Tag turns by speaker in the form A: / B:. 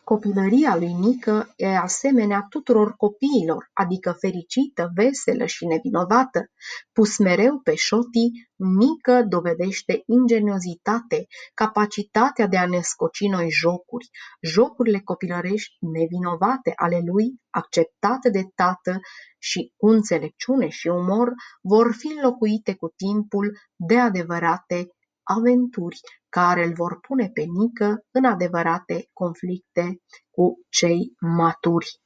A: Copilăria lui Nică e asemenea tuturor copiilor, adică fericită, veselă și nevinovată. Pus mereu pe șotii, Nică dovedește ingeniozitate, capacitatea de a ne scoci noi jocuri, jocurile copilărești nevinovate ale lui, acceptate de tată și cu înțelepciune și umor, vor fi înlocuite cu timpul de adevărate aventuri care îl vor pune pe Nică în adevărate conflicte cu cei maturi.